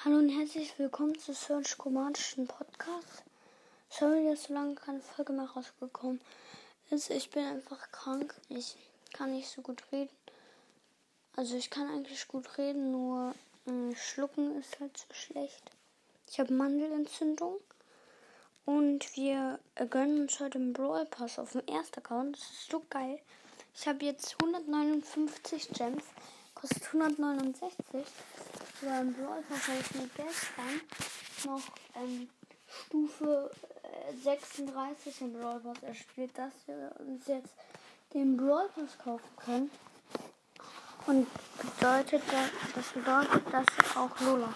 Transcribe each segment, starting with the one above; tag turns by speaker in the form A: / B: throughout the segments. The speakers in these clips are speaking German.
A: Hallo und herzlich willkommen zu Search Chromatischen Podcast. Sorry, dass so lange keine Folge mehr rausgekommen ist. Ich bin einfach krank. Ich kann nicht so gut reden. Also ich kann eigentlich gut reden, nur schlucken ist halt so schlecht. Ich habe Mandelentzündung. Und wir gönnen uns heute einen Brawl Pass auf dem ersten Account. Das ist so geil. Ich habe jetzt 159 Gems. Kostet 169. Beim Brawl Pass habe ich mir gestern noch Stufe 36 im Brawl Pass erspielt, dass wir uns jetzt den Brawl Pass kaufen können. Und das bedeutet, dass wir auch Lola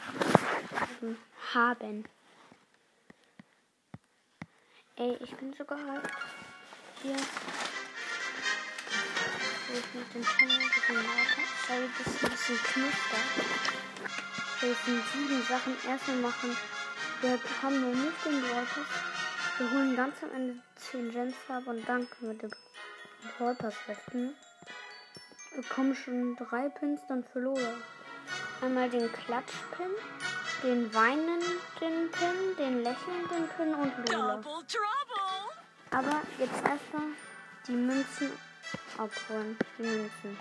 A: haben. Ey, ich bin sogar halt hier. Ich mit dem Channel sorry, das ist ein bisschen knistert. Wir sind 7 Sachen erstmal machen. Wir haben noch nicht den Brawl Pass. Wir holen ganz am Ende 10 Gems ab und dann können wir den Brawl Pass öffnen. Wir bekommen schon 3 Pins dann für Lola. Einmal den Klatschpin, den weinenden Pin, den lächelnden Pin und Lola. Aber jetzt erstmal die Münzen abholen. Die Münzen.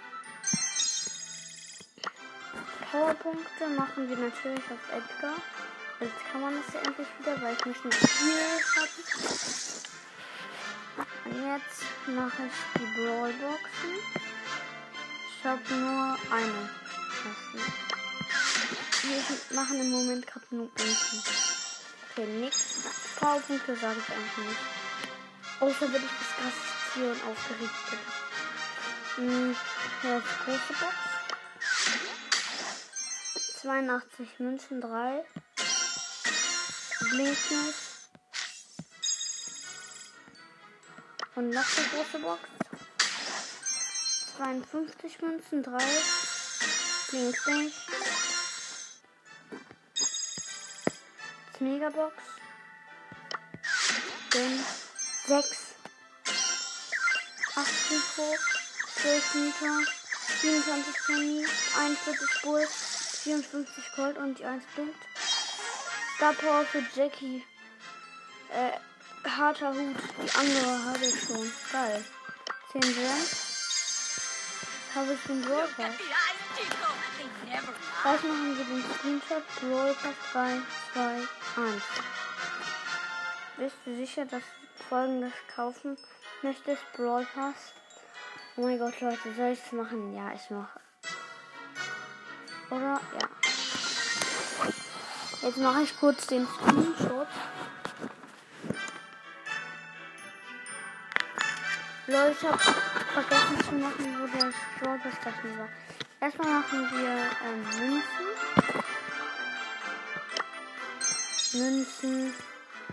A: Powerpunkte machen wir natürlich auf Edgar. Jetzt kann man das ja endlich wieder, weil ich nicht mehr viel habe. Und jetzt mache ich die Brawlboxen. Ich habe nur eine. Wir machen im Moment gerade nur unten. Okay, nix. Powerpunkte sage ich einfach nicht. Außer wenn ich das krasses Ziel und aufgeregt bin. Hier ist die große Box. 82 Münzen, 3. Blinkt nicht. Und noch eine große Box. 52 Münzen, 3. Blinkt nicht. Megabox. 6. 18 hoch. 12 Meter. 27 Penny. 41 Bull. 54 Gold und die 1 blinkt. Star Power für Jackie. Harter Hut. Die andere habe ich schon. Geil. 10 Gems. Habe ich den Brawl Pass. Gleich machen wir den Screenshot. Brawl Pass 3, 2, 1. Bist du sicher, dass du Folgendes kaufen möchtest? Brawl Pass. Oh mein Gott, Leute, soll ich es machen? Ja, ich mache. Oder? Ja. Jetzt mache ich kurz den Screenshot. Leute, ich habe vergessen zu machen, wo der Brawl Pass Taschen war. Erstmal machen wir Münzen. Münzen.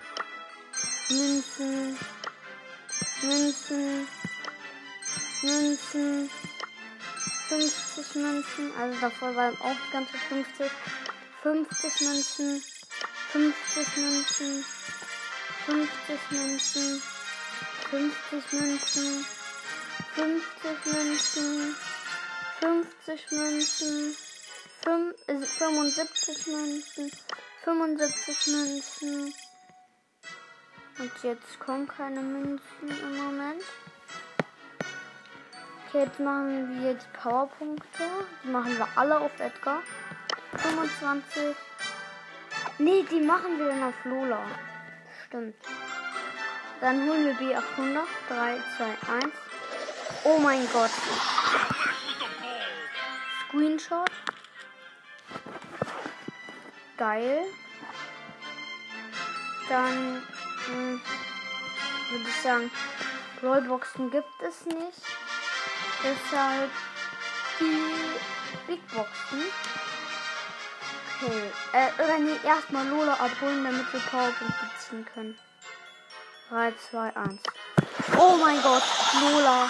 A: 50 Münzen. Also davor waren auch die ganze 50. 50 Münzen. 50 Münzen. 50 Münzen. 50 Münzen. 50 Münzen. 50 Münzen. 75 Münzen. 75 Münzen. Und jetzt kommen keine Münzen im Moment. Okay, jetzt machen wir die Powerpunkte. Die machen wir alle auf Edgar. 25. Nee, die machen wir dann auf Lola. Stimmt. Dann holen wir B800. 3, 2, 1. Oh mein Gott. Screenshot. Geil. Dann würde ich sagen, Brawlboxen gibt es nicht. Deshalb die Big Boxen. Okay. Oder nee, erstmal Lola abholen, damit wir Powerpunkte ziehen können. 3, 2, 1. Oh mein Gott, Lola.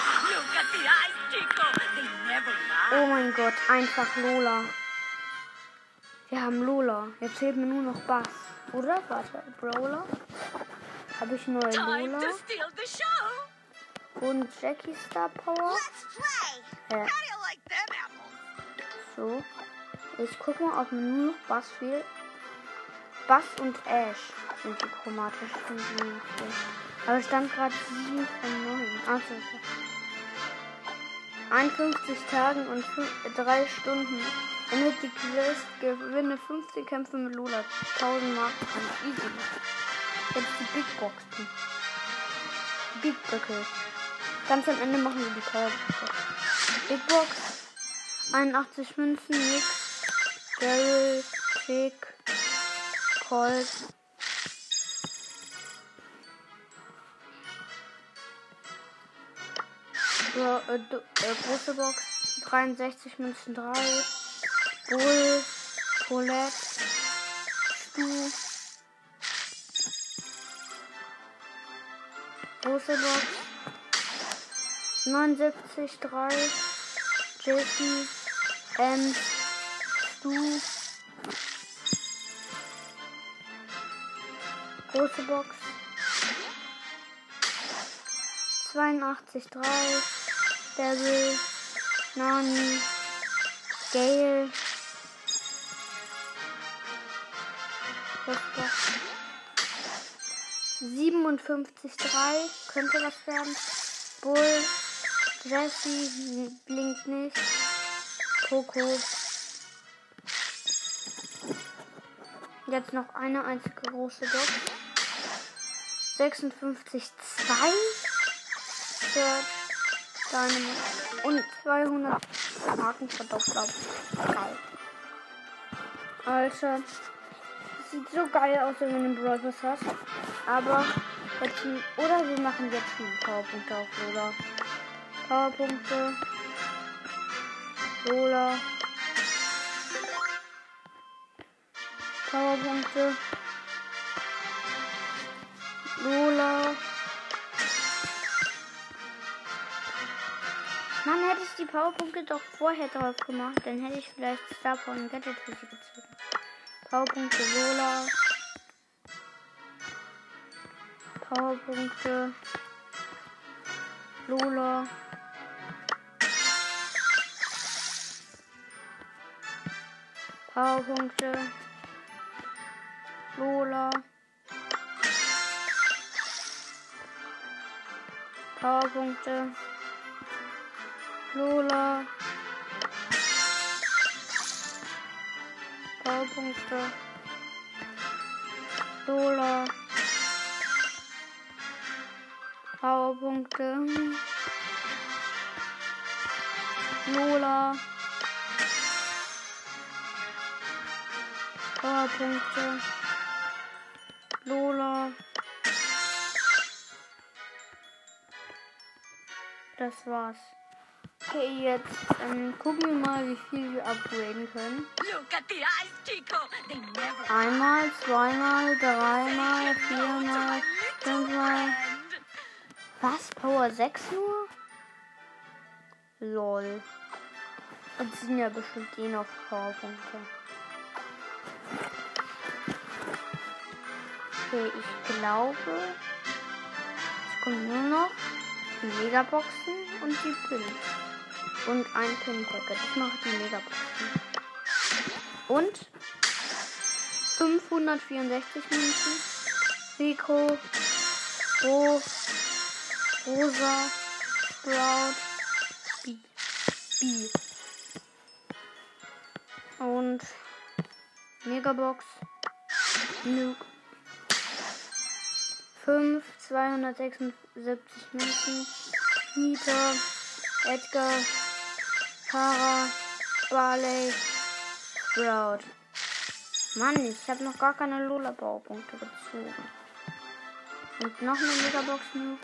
A: Oh mein Gott, einfach Lola. Wir haben Lola. Jetzt fehlt mir nur noch Bass. Oder? Warte, Brawler. Habe ich neue Lola. Und Jackie Star Power. So. Ich guck mal, ob mir nur noch Bass fehlt. Bass und Ash sind die chromatisch. Aber stand gerade 7 von 9. Achso. 51 Tagen und 3 Stunden. Endet die Quest, gewinne 15 Kämpfe mit Lola. 1000 Marken. Easy. Jetzt die Big Boxen. Die Big Böcke. Ganz am Ende machen wir die Powerbox. Big Box. 81 Münzen, nix. Daryl, Tick, Colt. Große Box. 63 Münzen, 3. Bull, Colette, Stu. Große Box. 79, 3. Jessie, Stu. Große Box. 82, 3. Daryl, Nani, Gale. 57, 3. Könnte was werden. Bull, Jessie, blinkt nicht. Coco. Jetzt noch eine einzige große Box. 56, 2. Search, Dynamite und 200 Marken verdoppelt. Geil. Alter. Sieht so geil aus, wenn du einen Brawl Pass hast. Aber jetzt, oder wir machen jetzt schon Powerpunkte auf Lola. Powerpunkte. Lola. Powerpunkte. Lola. Mann, hätte ich die Powerpunkte doch vorher drauf gemacht, dann hätte ich vielleicht Star Power und Gadget für sie gezogen. Powerpunkte Lola. Powerpunkte Lola. Powerpunkte Lola. Powerpunkte Lola. Powerpunkte Lola. Powerpunkte Lola. Powerpunkte Lola. Das war's. Okay, jetzt gucken wir mal, wie viel wir upgraden können. Einmal, zweimal, dreimal, viermal, fünfmal. Was? Power 6 nur? Lol. Und sind ja bestimmt noch Powerpunkte. Okay, ich glaube, es kommen nur noch die Megaboxen und die Pins. Und ein Pin-Packet. Ich mache die Megaboxen. Und 564 Münzen. Rico. Rosa. Sprout. B. Und Megabox. Nuke. 5. 276 Münzen. Nita. Edgar. Tara, Barley, Sprout. Mann, ich habe noch gar keine Lola-Baupunkte gezogen. Und noch eine Megabox. 7!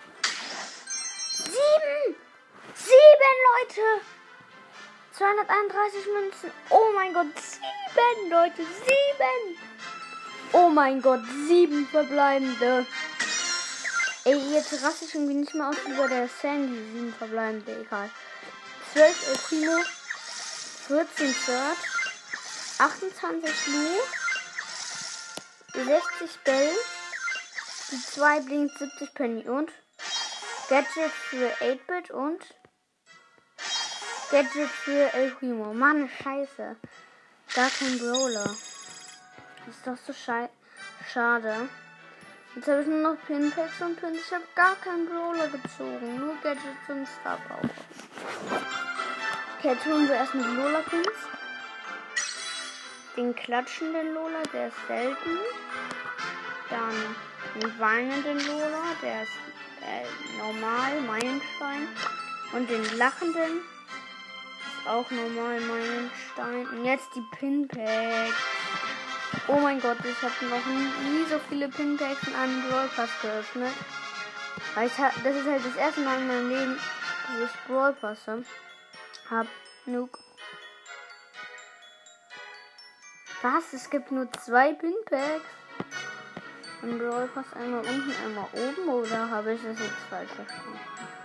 A: 7, Leute! 231 Münzen. Oh mein Gott, 7, Leute, 7! Oh mein Gott, 7 verbleibende. Ey, jetzt raste ich irgendwie nicht mehr aus wie bei der Sandy. 7 verbleibende, egal. 12 El Primo, 14 Search, 28 Lu, 60 Bell, die 2 blinkt 70 Penny und Gadget für 8-Bit und Gadget für El Primo. Mann, scheiße. Gar kein Brawler. Das ist doch so schade. Jetzt habe ich nur noch Pinpacks und Pins. Ich habe gar keinen Brawler gezogen. Nur Gadgets und Star Power. Okay, jetzt holen wir erstmal die Lola Pins. Den klatschenden Lola, der ist selten. Dann den weinenden Lola, der ist normal, Meilenstein. Und den lachenden ist auch normal, Meilenstein. Und jetzt die Pinpacks. Oh mein Gott, ich habe noch nie so viele Pinpacks in einem Brawl Pass geöffnet. Weil das ist halt das erste Mal in meinem Leben, dass ich Brawl Pass habe. Nuke. Was? Es gibt nur 2 Pinpacks? Im Brawl Pass einmal unten, einmal oben, oder habe ich das jetzt falsch verstanden?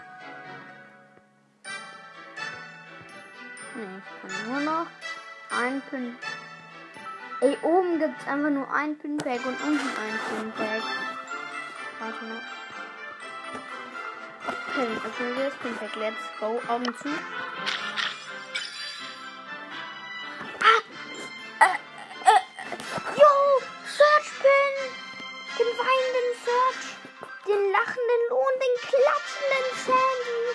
A: Nee, ich kann nur noch ein Pin. Ey, oben gibt es einfach nur ein Pinpack und unten ein Pinpack. Warte mal. Okay, öffnen wir das Pinpack. Let's go. Augen zu. Yo! Search Pin! Den weinenden Search! Den lachenden Lohn, den klatschenden Sandy!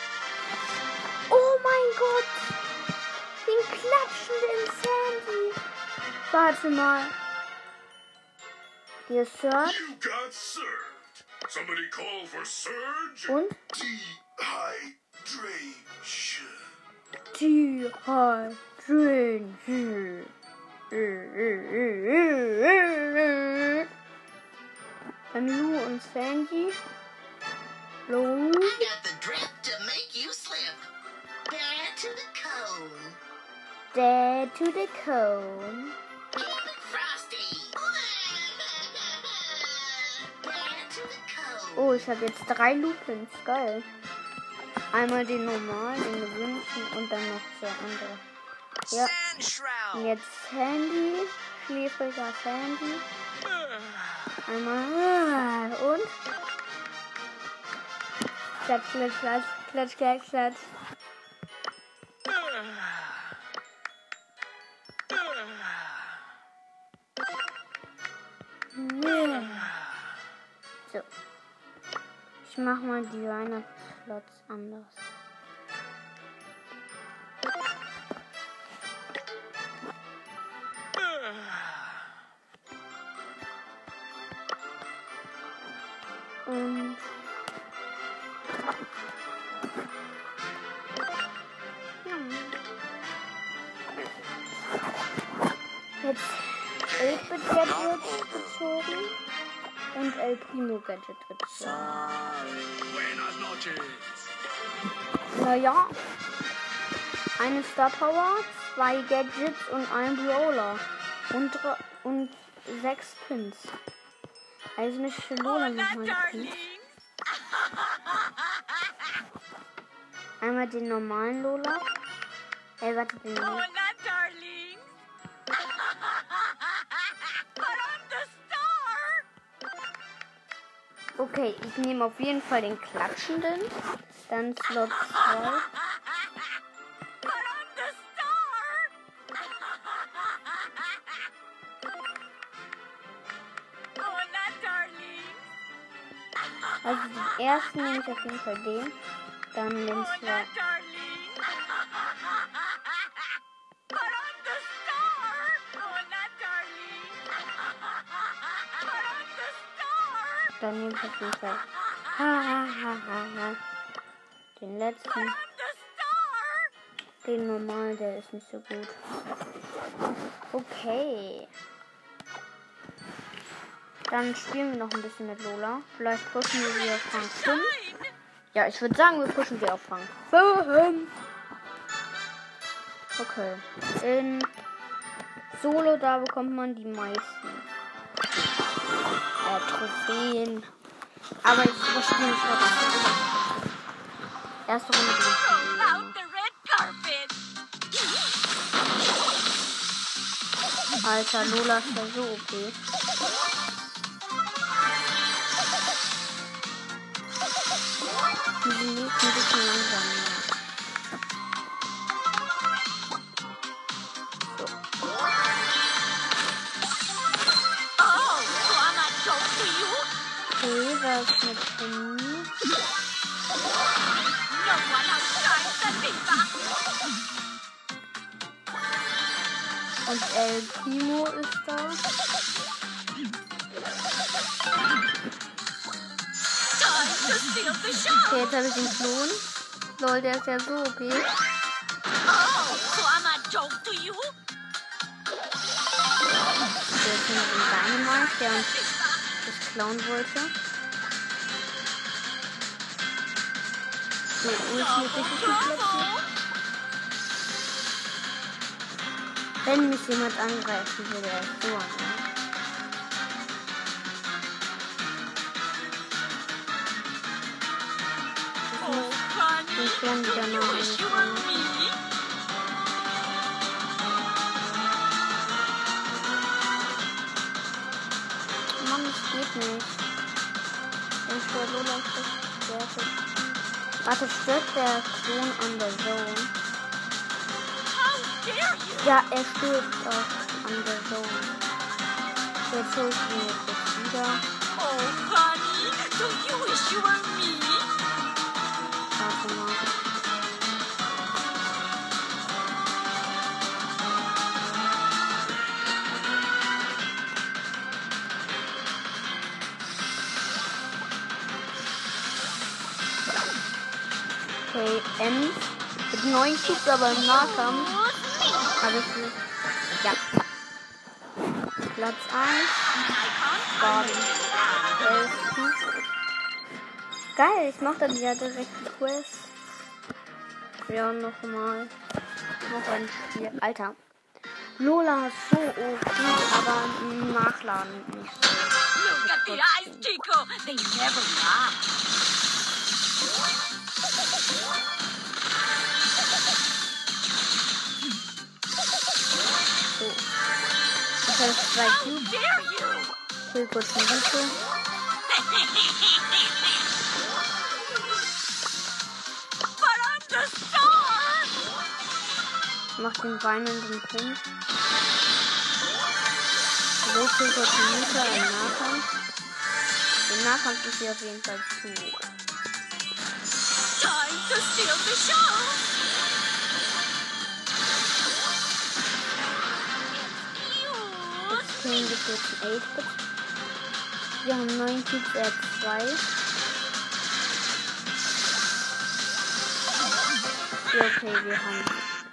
A: Oh mein Gott! Den klatschenden Sandy! Warte mal. Hier ist Search.
B: You got served. Somebody call for Surge.
A: Und?
B: Dehydration.
A: Dehydration. Dann Lu und Sandy. Lu.
C: I got the drip to make you slip. Dare to the cone.
A: Dare to the cone.
C: Keep it frosty. Dare to the cone.
A: Oh, ich habe jetzt 3 Lupins. Geil. Einmal den normalen, den gewünschten und dann noch 2 andere. Ja. Und jetzt Sandy. Schläfriger Sandy. Einmal. Und? Klatsch, klatsch, klatsch. Klatsch, klatsch, klatsch. So. Ich mach mal die Weihnachtsplots anders. Und jetzt 8-Bit Gadget gezogen und El Primo Gadget gezogen.
B: Buenas noches.
A: Naja, eine Star Power, 2 Gadgets und ein Brawler und 6 Pins. Also eine Lola nochmal Pins. Einmal den normalen Lola. Warte, den normalen. Okay, ich nehme auf jeden Fall den klatschenden. Dann Slot 2. Also den ersten nehme ich auf jeden Fall den. Dann den Slot. Dann nehme ich auf jeden Fall den letzten. Den normalen, der ist nicht so gut. Okay. Dann spielen wir noch ein bisschen mit Lola. Vielleicht pushen wir sie auf Rang 5. Ja, ich würde sagen, wir pushen sie auf Rang 5. Okay. In Solo, da bekommt man die meisten Trophäen. Aber ich überspiele nicht weiter. Erste Runde bin ich. Alter, Lola ist ja so okay. Die sind ein bisschen langsam. So. Lola ist mit Penny.
D: No one outshines the Diva.
A: Und El Primo ist da.
D: Time to steal the show.
A: Okay, jetzt habe ich den Klon. Lol, der ist ja so okay.
D: Oh, so I'm a joke to you?
A: Jetzt sind wir in Dynamite, der uns das klauen wollte. So, Ulti ist richtig gut platziert. Wenn mich jemand angreifen will, der ist so, ne?
D: Oh, honey,
A: Ich kann wieder
D: you
A: mal
D: wish you were me?
A: Mann, das geht nicht. Ich schwör, Lola ist das. Warte, stirbt der Klon an der Zone?
D: How dare you?
A: Ja, er stirbt auch an der Zone. Jetzt hol ich ihn jetzt wieder.
D: Oh, honey, do you wish you were me?
A: Warte mal. Okay, Ems mit 9 Cubes, aber im Nahkampf habe ich nicht. Ja. Platz 1. Baden. 11 Cubes. Geil, ich mache dann ja direkt die Quest. Ja, nochmal. Noch ein Spiel. Alter. Lola ist so okay, aber im Nachladen nicht so.
D: Look at the eyes, Chico. They never lie.
A: So. Ich habe 2
D: How
A: Cubes.
D: dare you?
A: Ich will kurz ein Video.
D: But I'm the star.
A: Mach den weinenden Prinz. So viel kurz ein Meter im Nahkampf. Im Nahkampf ist sie auf jeden Fall zu hoch.
D: Time to steal the show.
A: Kriegen wir jetzt ein 8-Bit. Wir haben 9 Cubes, er hat 2. Ja, okay, wir haben.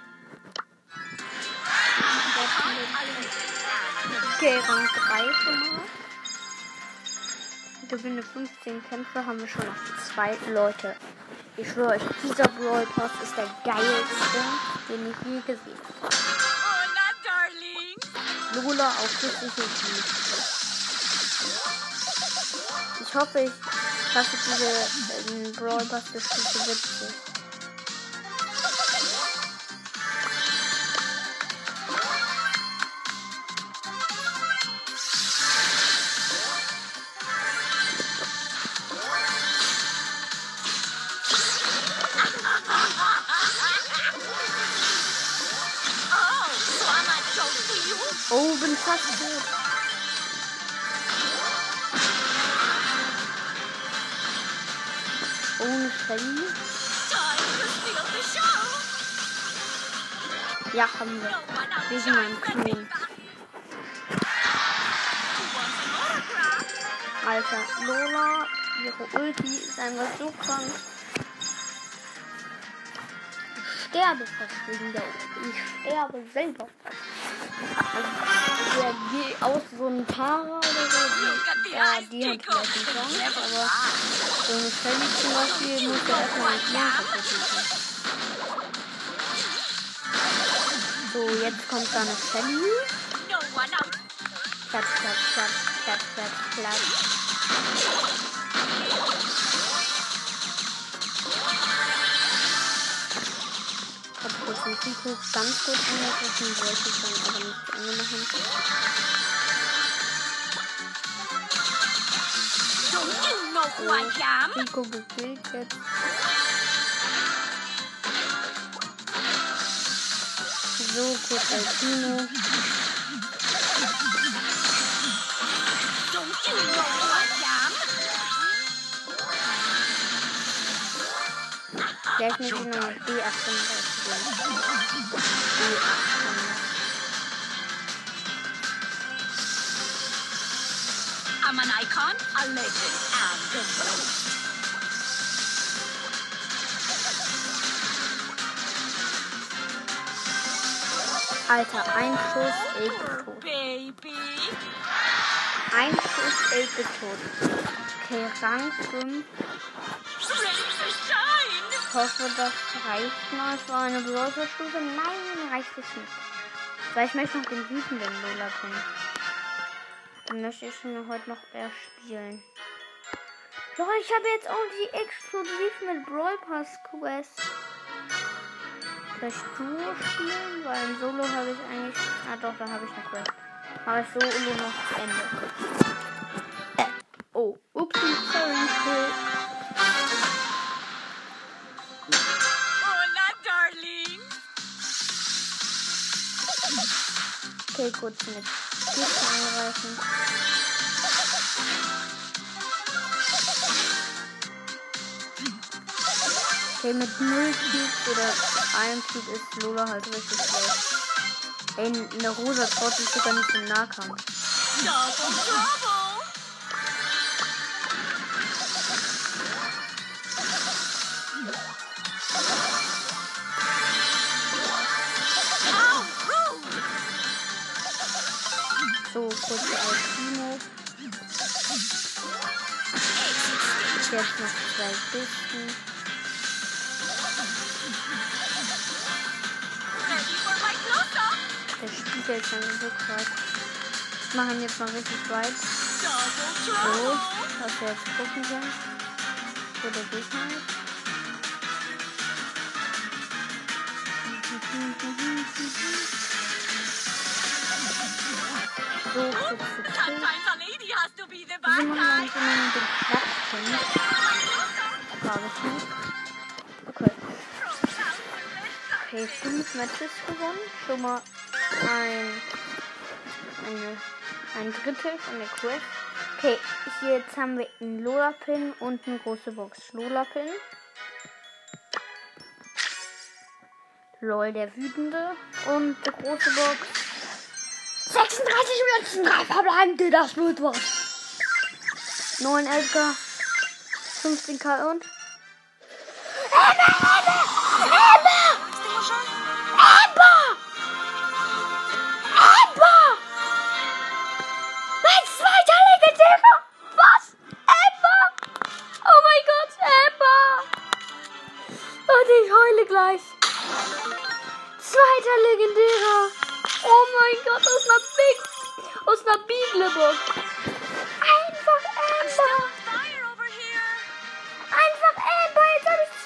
A: Okay, Rang 3 schon mal. Gewinne 15 Kämpfe, haben wir schon noch 2 Leute. Ich schwöre euch, dieser Brawl Pass ist der geilste, den ich je gesehen habe.
D: Hola, darling.
A: Lola auf richtig gut. Ich hoffe, ich schaffe diese Brawl Pass bestimmt so witzig.
D: Oh, so I'm a joke to you?
A: Oh, bin fast tot. Ohne Shelly.
D: Time to steal the show.
A: Ja, haben wir.
D: No one
A: Wegen meinem
D: outshines the
A: Klon.
D: Diva. Who wants an autograph?
A: Alter, Lola, ihre Ulti ist einfach so krank. Ich sterbe fast wegen der Ulti. Ich sterbe selber. Also, der geht aus so einem Tara oder so.
D: Look at the
A: Ja,
D: eyes,
A: die hat
D: Chico.
A: vielleicht
D: They
A: eine Chance,
D: never
A: aber
D: lie.
A: so eine Shelly zum Beispiel muss ja erstmal einen Plan kaputt machen. So, jetzt kommt da eine Shelly.
D: No one out.
A: Platz, Platz, Platz, Platz, Platz, Platz. Ich hab kurz den Rico ganz kurz angegriffen, wollte ich dann aber nicht zu Ende machen.
D: Don't you know who I am?
A: Rico gekillt jetzt. So, kurz El Primo.
D: Don't you know who I am?
A: Vielleicht muss ich nochmal D800 gehen. D800.
D: I'm an icon, a legend, and the most.
A: Alter, ein Schuss, ich tot.
D: Baby.
A: Ein Schuss, ich tot. Okay, Rang 5.
D: Ready to shine.
A: Ich hoffe, das reicht mal für eine Brawler-Stufe. Nein, reicht es nicht. Weil ich möchte noch den wütenden Lola kennen. Den möchte ich schon heute noch erspielen. Doch, ich habe jetzt auch die exklusiv mit Brawl Pass Quest. Soll ich Duo spielen? Weil im Solo habe ich eigentlich... Ah doch, da habe ich eine Quest. Mache ich Solo noch zu Ende. Oh, upsie, sorry.
D: Hola, darling.
A: Okay, kurz mit Gift angreifen. Okay, mit 0 Cubes oder 1 Cube ist Lola halt richtig schlecht. Ey, eine rosa traut sich sogar nicht im Nahkampf.
D: Double trouble. How rude.
A: So, kurz Alpino. Jetzt noch 2 Kisten.
D: Ready for my close-up.
A: Der spiegelt sein Rückgrat. Ich mache ihn jetzt mal richtig weit.
D: Double
A: So,
D: trouble.
A: dass wir jetzt gucken können, wo der Gegner ist. So, kurz zu Kill.
D: Sometimes a lady has to be the
A: Wieso
D: bad
A: machen wir
D: guy.
A: nicht immer den Platz hin? Frage ich mich. Okay. Okay, 5 Matches gewonnen. Schon mal ein Drittel von der Quest. Okay, jetzt haben wir einen Lola-Pin und eine große Box. Lola-Pin. LOL, der Wütende. Und die große Box. 36 Münzen, 3 verbleibende, das wird was. 9 Edgar. 15k und... Mein zweiter Legendärer! Was? Amber! Oh mein Gott, Amber! Und ich heule gleich. Zweiter Legendärer! Oh mein Gott, aus einer Beagle-Box. Einfach Amber!
D: Fire over here.
A: Einfach Amber! Jetzt habe ich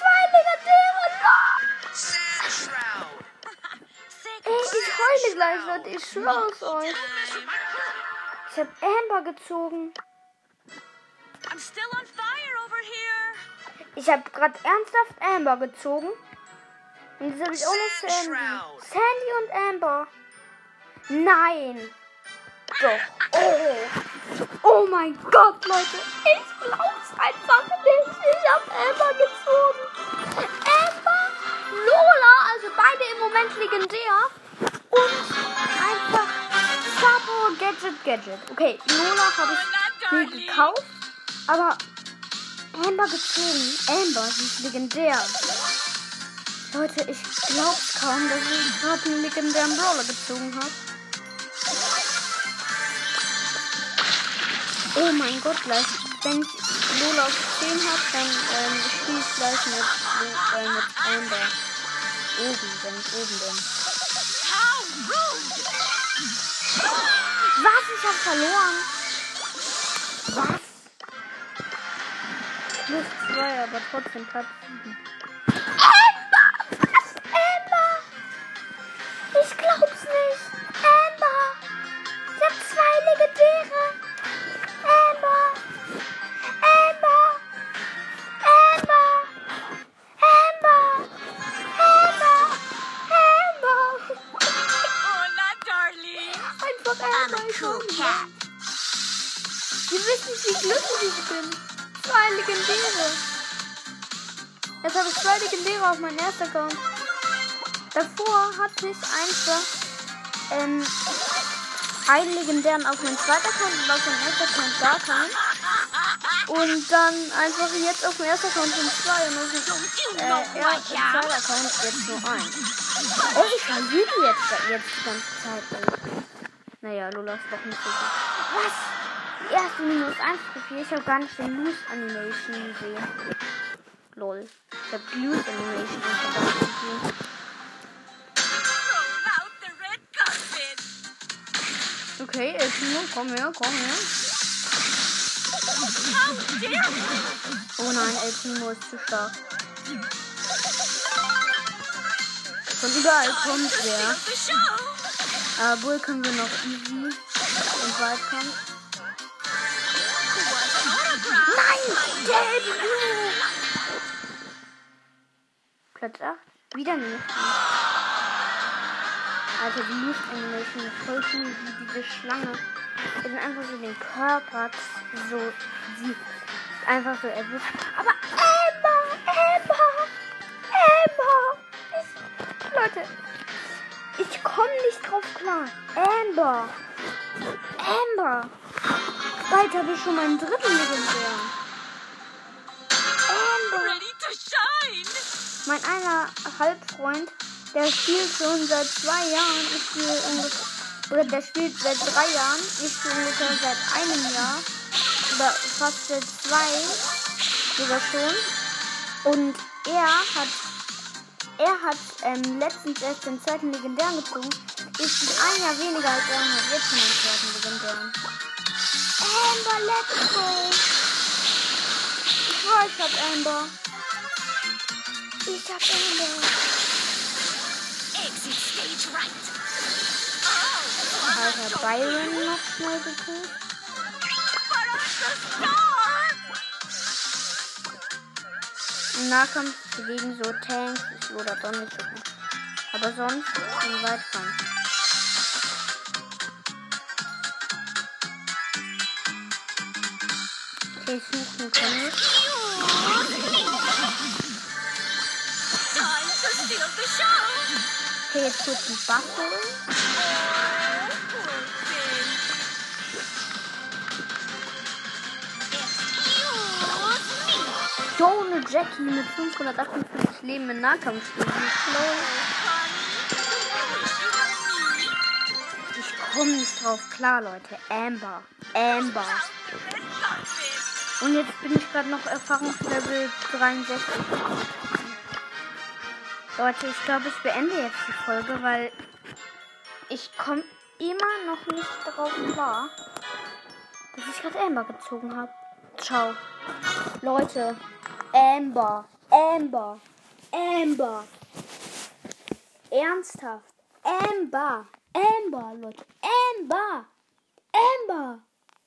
A: 2 Legendäre!
D: Sick.
A: Ey, ich heule gleich, Leute. Ich schwör's euch. Ich habe Amber gezogen.
D: I'm still on fire over here.
A: Ich habe gerade ernsthaft Amber gezogen. Und jetzt habe ich auch noch Sandy. Sandy und Amber. Nein. Doch. Oh. Oh mein Gott, Leute. Ich glaub's einfach nicht. Ich habe Amber gezogen. Amber, Lola, also beide im Moment legendär. Und einfach Sabo Gadget. Okay, Lola habe ich nie gekauft. Aber Amber gezogen. Amber, sie ist legendär. Leute, ich glaub's kaum, dass ich gerade einen legendären Brawler gezogen habe. Oh mein Gott, gleich. Wenn ich Lola auf 10 habe, dann spiele ich gleich mit Amber. Oben, wenn ich oben bin.
D: How rude.
A: Was? Ich habe verloren. Was? +2, aber trotzdem Platz 7. Amber! Was? Amber! Ich glaub's nicht. Amber! Ich hab 2 Legendäre. Amber! Amber! Amber! Amber! Amber! Amber!
D: Hola, darling.
A: Einfach
D: I'm
A: Amber.
D: a
A: Ich
D: cool
A: will
D: cat.
A: Sie wissen nicht, wie glücklich ich bin. 2 Legendäre. Jetzt habe ich 2 Legendäre auf meinem ersten Account. Davor hatte ich einfach einen Legendären auf meinem zweiten Account und auf meinem ersten Account gar keinen. Und dann einfach jetzt auf dem ersten Account sind 2 und auf dem zweiten Account jetzt nur 1. Ey, ich verliere jetzt die ganze Zeit. Ey. Naja, Lola ist doch nicht so gut. Was? Die erste Minus 1 Profil. Ich habe gar nicht den Loose Animation gesehen. Lol. Ich habe die Loose Animation gesehen. Okay, Elfino, komm her. Oh nein, Elfino ist zu stark. Von überall kommt wer. Aber Bull können wir noch easy im Weitkampf. Nein! Der Elfino! Platz 8. Wieder nicht. Also die Loose Animation ist voll cool, wie diese Schlange. Es sind einfach so den Körper so, sie einfach so erwischt. Aber Amber! Leute, ich komme nicht drauf klar. Amber! Bald habe ich schon meinen dritten Legendär. Amber! Mein einer Halbfreund, der spielt schon seit 2 Jahren. Ich spiele ungefähr, oder der spielt seit 3 Jahren. Ich spiele ungefähr seit einem Jahr. Oder fast seit 2 sogar schon. Und er hat letztens erst den zweiten Legendären gezogen. Ich bin ein Jahr weniger als er und hat jetzt schon den zweiten Legendären. Amber, let's go! Ich hab Amber. Alter, Byron noch schnell gekillt. Im Nahkampf gegen so Tanks ist Lola doch nicht so gut. Aber sonst im Weitkampf. Okay, ich suche einen König. Okay, jetzt kurz einen Buff holen. So eine Jackie mit 558 Leben im Nahkampf spielt. Ich komme nicht drauf klar, Leute. Amber. Und jetzt bin ich gerade noch Erfahrungslevel 63. Leute, ich glaube, ich beende jetzt die Folge, weil ich komme immer noch nicht darauf klar, dass ich gerade Amber gezogen habe. Ciao. Leute, Amber. Ernsthaft. Amber, Leute. Amber.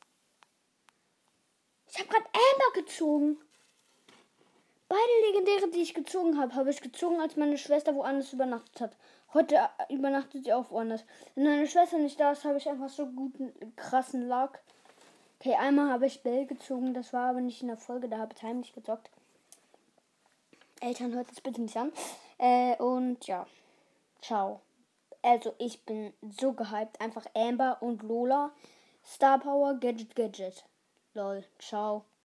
A: Ich habe gerade Amber gezogen. Beide Legendäre, die ich gezogen habe ich gezogen, als meine Schwester woanders übernachtet hat. Heute übernachtet sie auch woanders. Wenn meine Schwester nicht da ist, habe ich einfach so guten, krassen Luck. Okay, einmal habe ich Bell gezogen, das war aber nicht in der Folge, da habe ich heimlich gezockt. Eltern, hört das bitte nicht an. Und ja, ciao. Also ich bin so gehypt, einfach Amber und Lola. Star Power, Gadget. Lol, ciao.